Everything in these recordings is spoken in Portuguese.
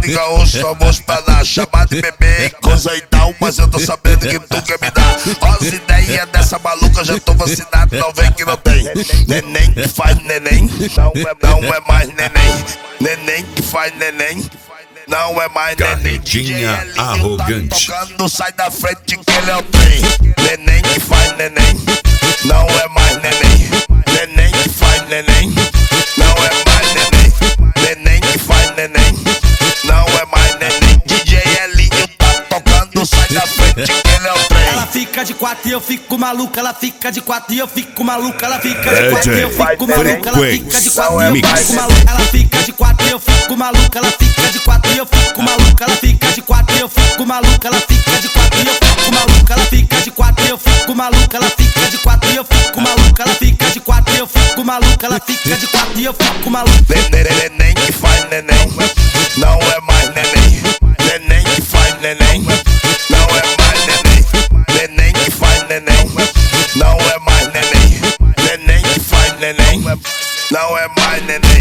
de gaúcho, vamos pra lá. Chamar de bebê e coisa e tal, mas eu tô sabendo que tu quer me dar. Ó as ideias dessa maluca, já tô vacinado, não vem que não tem. Neném que faz neném, não é mais neném. Neném que faz neném, não é mais neném. Carretinha arrogante. Tá tocando, sai da frente que ele é o trem. Neném que faz neném, não é mais neném. Neném que faz neném, não é mais neném. Neném que faz neném, não é mais neném. DJ Elinho tá tocando, sai da frente que ele é o trem. Ela fica de quatro e eu fico maluca, ela fica de quatro e eu fico maluca, ela fica de quatro e eu fico maluca, ela fica de quatro e eu fico maluca, ela fica de quatro e eu fico maluca, ela fica de quatro e eu fico maluca, ela fica de quatro e eu fico maluca, ela fica de quatro e eu fico maluca, ela fica de quatro e eu fico maluca, ela fica de quatro e eu fico maluca, ela fica de quatro e eu fico maluca, ela fica de quatro e eu fico maluca. Neném que faz neném, não é mais neném. Neném que faz neném, não é mais neném. Neném que faz neném, não é mais neném. Neném que faz neném, não é mais neném.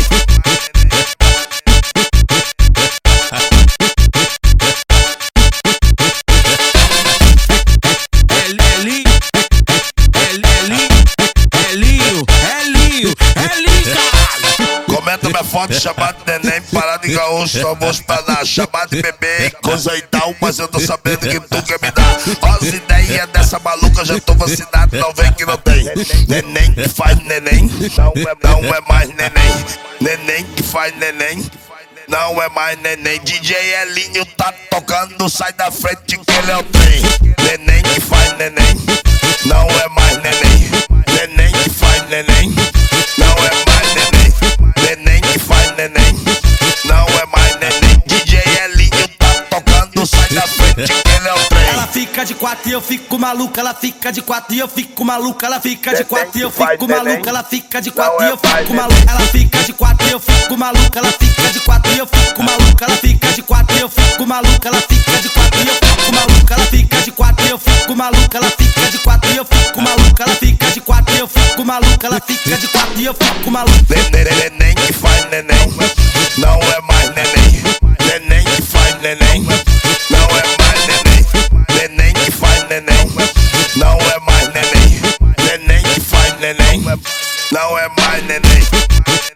Comenta minha foto, chamar de neném, parar de gaúcho, só vou espanar. Chamar de bebê, coisa e tal, mas eu tô sabendo que tu quer me dar. Ó as ideias dessa maluca, já tô vacinado, não vem que não tem. Neném que faz neném, não é mais neném. Neném que faz neném, não é mais neném. DJ Elinho tá tocando, sai da frente que ele é o trem. Neném que faz neném, não é mais neném. Neném que faz neném, não é mais neném. Neném que faz neném, não é mais neném. DJ Elinho tá tocando, sai da frente que ele é o trem. Ela fica de quatro e eu fico maluca, ela fica de quatro e eu fico maluca, ela fica de quatro e eu fico maluca, ela fica de quatro e eu fico maluca, ela fica de quatro e eu fico maluca, ela fica de quatro e eu fico maluca, ela fica de quatro e eu fico maluca, ela fica de quatro e eu fico maluca, ela fica de quatro e eu fico maluca, ela fica de quatro e eu fico maluca, ela fica de quatro e eu fico maluca, ela fica de quatro e eu fico maluca. Neném que faz neném, não é mais neném. Neném que faz neném, não é mais neném. Neném que faz neném, não é mais neném. Neném que faz neném, não é mais neném.